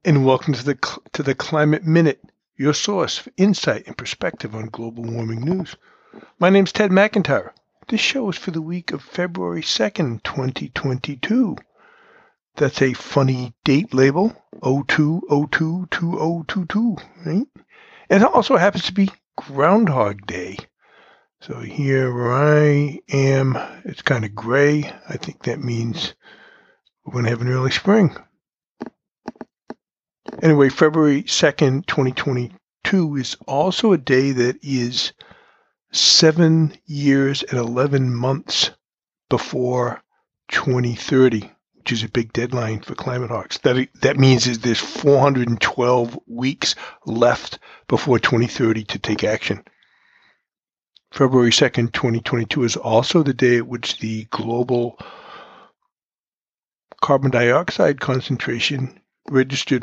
and welcome to the Climate Minute, your source for insight and perspective on global warming news. My name's Ted McIntyre. This show is for the week of February 2nd, 2022. That's a funny date label, 02/02/2022, right? And it also happens to be Groundhog Day. So here where I am, it's kind of gray. I think that means we're going to have an early spring. Anyway, February 2nd, 2022 is also a day that is 7 years and 11 months before 2030, which is a big deadline for climate hawks. That means there's 412 weeks left before 2030 to take action. February 2nd, 2022 is also the day at which the global carbon dioxide concentration registered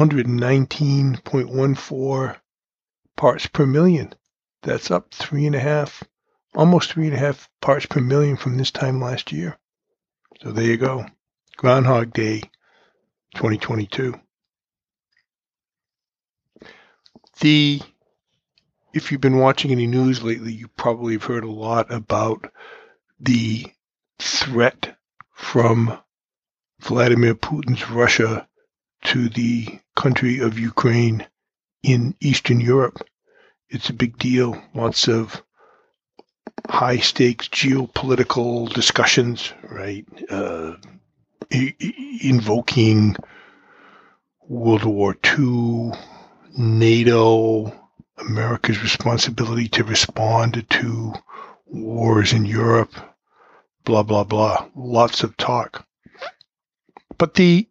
419.14 parts per million. That's up almost 3.5 parts per million from this time last year. So there you go. Groundhog Day 2022. If you've been watching any news lately, you probably have heard a lot about the threat from Vladimir Putin's Russia to the country of Ukraine in Eastern Europe. It's a big deal. Lots of high-stakes geopolitical discussions, right? Invoking World War II, NATO, America's responsibility to respond to wars in Europe, blah, blah, blah. Lots of talk. But the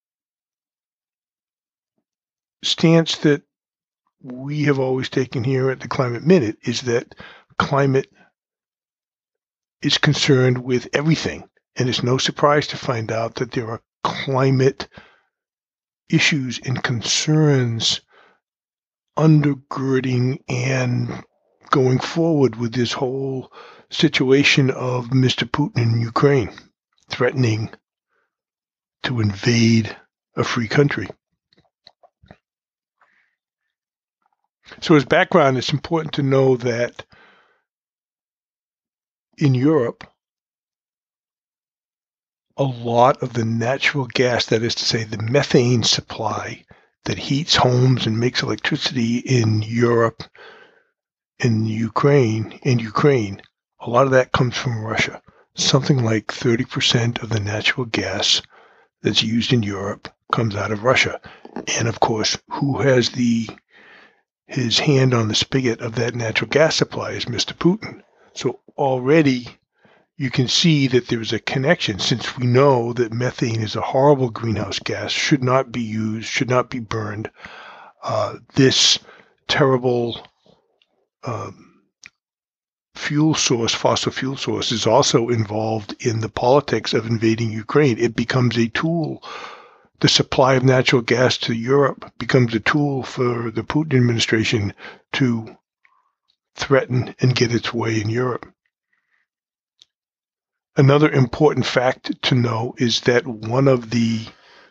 stance that we have always taken here at the Climate Minute is that climate is concerned with everything. And it's no surprise to find out that there are climate issues and concerns undergirding and going forward with this whole situation of Mr. Putin in Ukraine, threatening to invade a free country. So as background, it's important to know that in Europe, a lot of the natural gas, that is to say the methane supply that heats homes and makes electricity in Europe, in Ukraine, a lot of that comes from Russia. Something like 30% of the natural gas that's used in Europe comes out of Russia. And of course, who has his hand on the spigot of that natural gas supply is Mr. Putin. So already you can see that there's a connection, since we know that methane is a horrible greenhouse gas, should not be used, should not be burned. This terrible fossil fuel source, is also involved in the politics of invading Ukraine. It becomes a tool. The supply of natural gas to Europe becomes a tool for the Putin administration to threaten and get its way in Europe. Another important fact to know is that one of the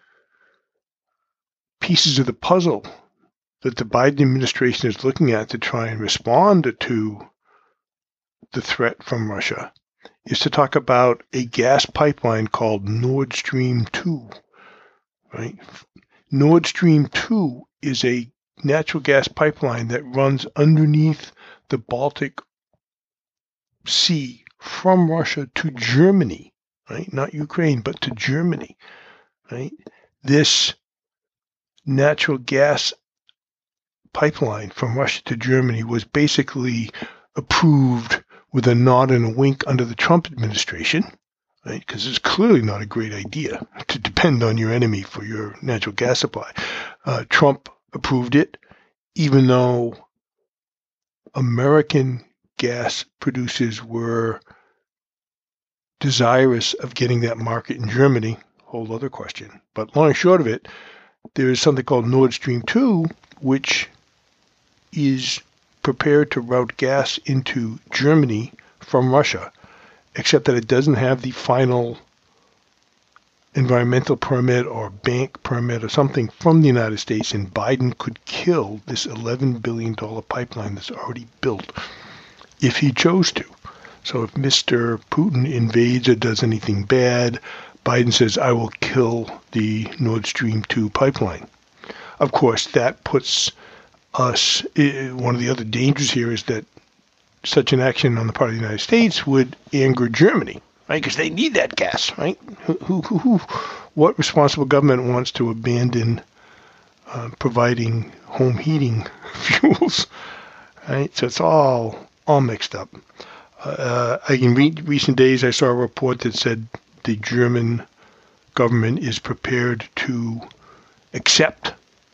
pieces of the puzzle that the Biden administration is looking at to try and respond to the threat from Russia is to talk about a gas pipeline called Nord Stream 2. Right? Nord Stream 2 is a natural gas pipeline that runs underneath the Baltic Sea from Russia to Germany, right? Not Ukraine, but to Germany, right? This natural gas pipeline from Russia to Germany was basically approved with a nod and a wink under the Trump administration, right? Because it's clearly not a great idea to depend on your enemy for your natural gas supply. Trump approved it, even though American gas producers were desirous of getting that market in Germany. Whole other question. But long and short of it, there is something called Nord Stream 2, which is prepared to route gas into Germany from Russia, except that it doesn't have the final environmental permit or bank permit or something from the United States, and Biden could kill this $11 billion pipeline that's already built if he chose to. So if Mr. Putin invades or does anything bad, Biden says, I will kill the Nord Stream 2 pipeline. Of course, that puts us, one of the other dangers here is that such an action on the part of the United States would anger Germany, right? Because they need that gas, right? What responsible government wants to abandon providing home heating fuels, right? So it's all mixed up. In recent days, I saw a report that said the German government is prepared to accept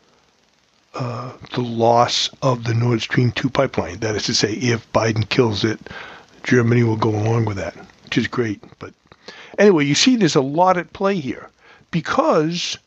the loss of the Nord Stream 2 pipeline. That is to say, if Biden kills it, Germany will go along with that, which is great. But anyway, you see there's a lot at play here because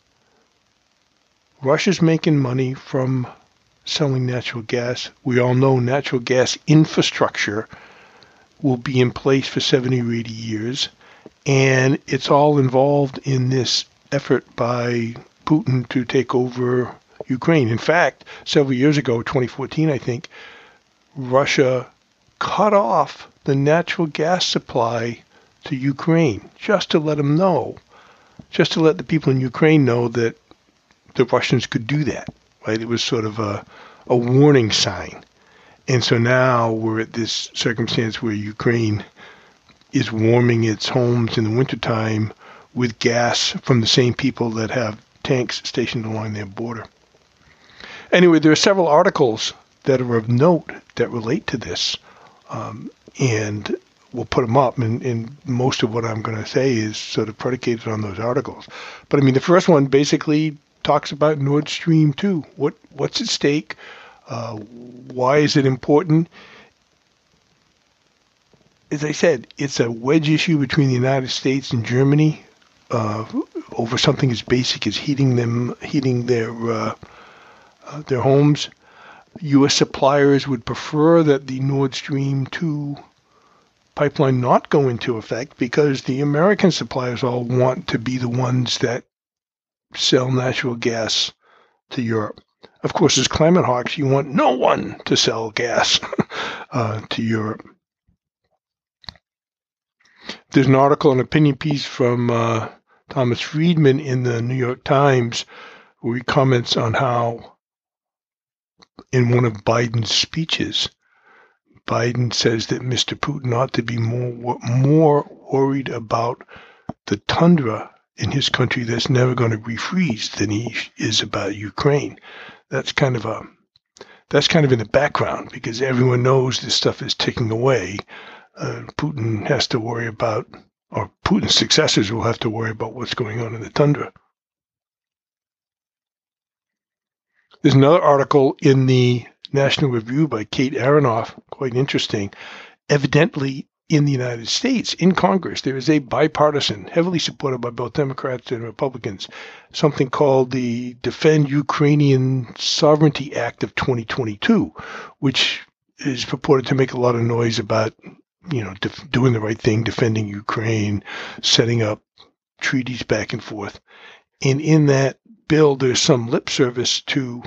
Russia's making money from selling natural gas. We all know natural gas infrastructure will be in place for 70 or 80 years, and it's all involved in this effort by Putin to take over Ukraine. In fact, several years ago, 2014, I think, Russia cut off the natural gas supply to Ukraine just to let them know, just to let the people in Ukraine know that the Russians could do that, right? It was sort of a warning sign. And so now we're at this circumstance where Ukraine is warming its homes in the wintertime with gas from the same people that have tanks stationed along their border. Anyway, there are several articles that are of note that relate to this, and we'll put them up, and most of what I'm going to say is sort of predicated on those articles. But I mean, the first one basically talks about Nord Stream 2. What's at stake? Why is it important? As I said, it's a wedge issue between the United States and Germany over something as basic as heating their homes. U.S. suppliers would prefer that the Nord Stream 2 pipeline not go into effect because the American suppliers all want to be the ones that sell natural gas to Europe. Of course, as climate hawks, you want no one to sell gas to Europe. There's an article, an opinion piece from Thomas Friedman in the New York Times where he comments on how in one of Biden's speeches, Biden says that Mr. Putin ought to be more worried about the tundra in his country that's never going to refreeze than he is about Ukraine. That's kind of in the background because everyone knows this stuff is ticking away. Putin has to worry about, or Putin's successors will have to worry about what's going on in the tundra. There's another article in the National Review by Kate Aronoff, quite interesting. Evidently, in the United States, in Congress, there is a bipartisan, heavily supported by both Democrats and Republicans, something called the Defend Ukrainian Sovereignty Act of 2022, which is purported to make a lot of noise about, doing the right thing, defending Ukraine, setting up treaties back and forth. And in that bill, there's some lip service to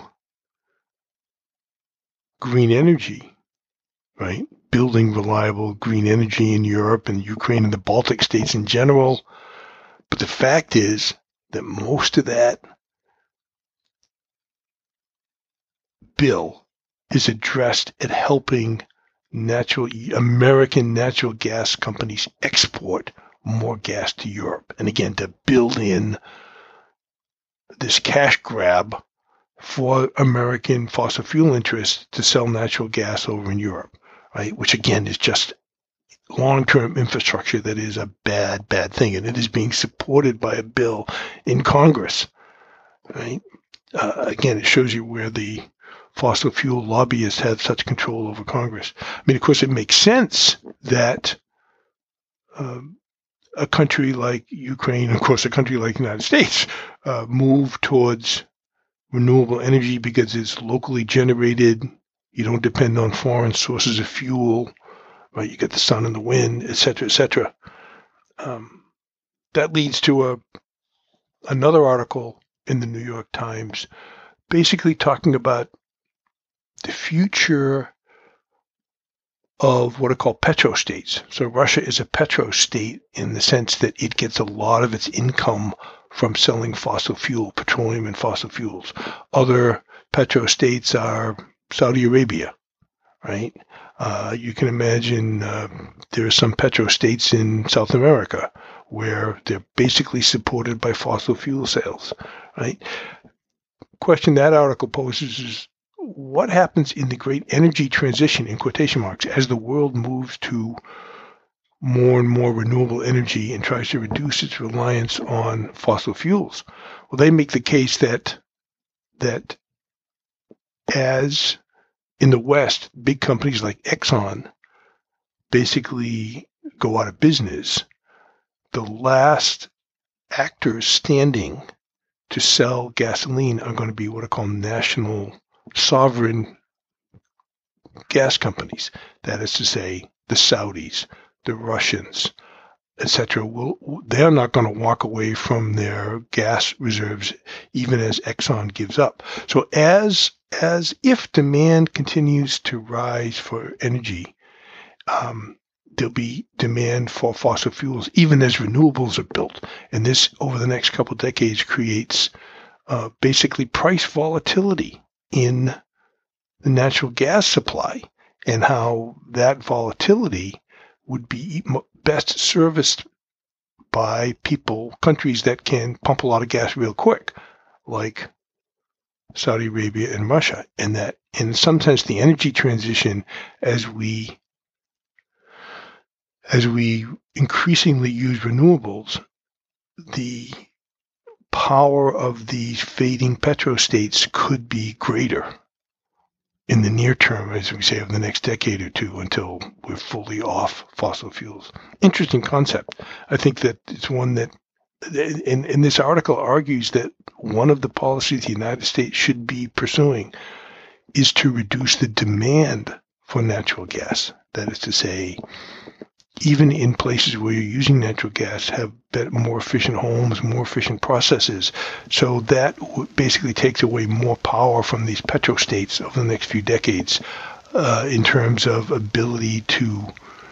green energy, right? Building reliable green energy in Europe and Ukraine and the Baltic states in general. But the fact is that most of that bill is addressed at helping American natural gas companies export more gas to Europe. And again, to build in this cash grab for American fossil fuel interests to sell natural gas over in Europe, right? Which again is just long-term infrastructure that is a bad thing, and it is being supported by a bill in Congress, right? Again, it shows you where the fossil fuel lobbyists have such control over Congress. I mean, of course, it makes sense that a country like Ukraine, of course, a country like the United States, move towards renewable energy because it's locally generated. You don't depend on foreign sources of fuel, right? You get the sun and the wind, et cetera, et cetera. That leads to another article in the New York Times basically talking about the future of what are called petrostates. So Russia is a petrostate in the sense that it gets a lot of its income from selling fossil fuel, petroleum and fossil fuels. Other petrostates are Saudi Arabia, right? You can imagine there are some petrostates in South America where they're basically supported by fossil fuel sales, right? Question that article poses is, what happens in the great energy transition, in quotation marks, as the world moves to more and more renewable energy and tries to reduce its reliance on fossil fuels? Well, they make the case that as in the West, big companies like Exxon basically go out of business, the last actors standing to sell gasoline are going to be what are called national sovereign gas companies. That is to say, the Saudis, the Russians, etc. They're not going to walk away from their gas reserves even as Exxon gives up. So as if demand continues to rise for energy, there'll be demand for fossil fuels even as renewables are built. And this, over the next couple of decades, creates basically price volatility in the natural gas supply, and how that volatility would be best serviced by countries that can pump a lot of gas real quick, like Saudi Arabia and Russia. And sometimes the energy transition, as we increasingly use renewables, the power of these fading petrostates could be greater in the near term, as we say, of the next decade or two, until we're fully off fossil fuels. Interesting concept. I think that it's one that, in this article, argues that one of the policies the United States should be pursuing is to reduce the demand for natural gas. That is to say, even in places where you're using natural gas, have better, more efficient homes, more efficient processes. So that basically takes away more power from these petrostates over the next few decades in terms of ability to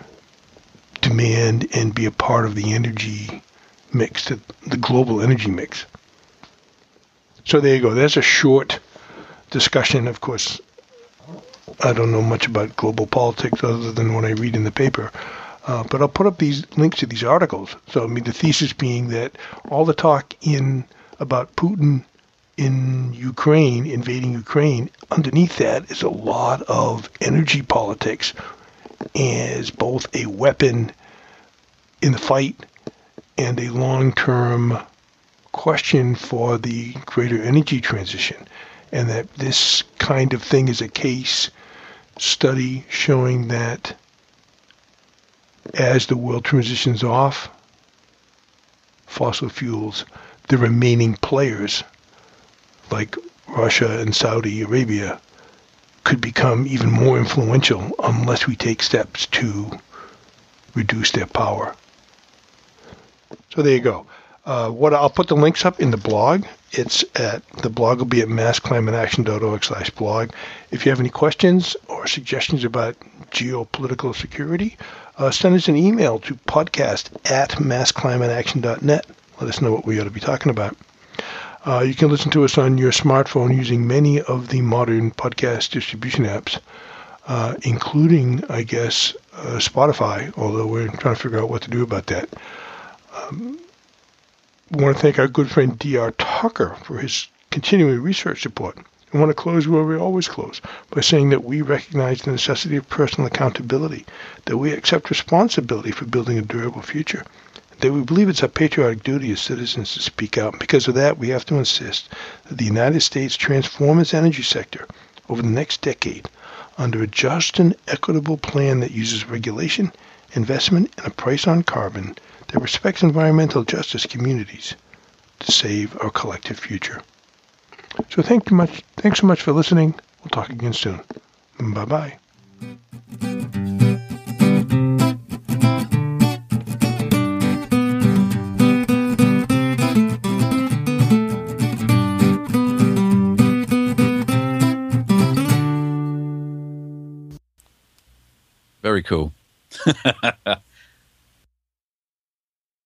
demand and be a part of the energy mix, the global energy mix. So there you go. There's a short discussion. Of course, I don't know much about global politics other than what I read in the paper. But I'll put up these links to these articles. So, I mean, the thesis being that all the talk about Putin in Ukraine, invading Ukraine, underneath that is a lot of energy politics as both a weapon in the fight and a long-term question for the greater energy transition. And that this kind of thing is a case study showing that as the world transitions off fossil fuels, the remaining players like Russia and Saudi Arabia could become even more influential unless we take steps to reduce their power. So there you go. I'll put the links up in the blog. The blog will be at massclimateaction.org/blog. If you have any questions or suggestions about geopolitical security, send us an email to podcast@massclimateaction.net. Let us know what we ought to be talking about. You can listen to us on your smartphone using many of the modern podcast distribution apps, including, I guess, Spotify, although we're trying to figure out what to do about that. We want to thank our good friend D.R. Tucker for his continuing research support. I want to close where we always close, by saying that we recognize the necessity of personal accountability, that we accept responsibility for building a durable future, that we believe it's our patriotic duty as citizens to speak out. And because of that, we have to insist that the United States transform its energy sector over the next decade under a just and equitable plan that uses regulation, investment, and a price on carbon that respects environmental justice communities to save our collective future. So thanks so much for listening. We'll talk again soon. Bye-bye. Very cool.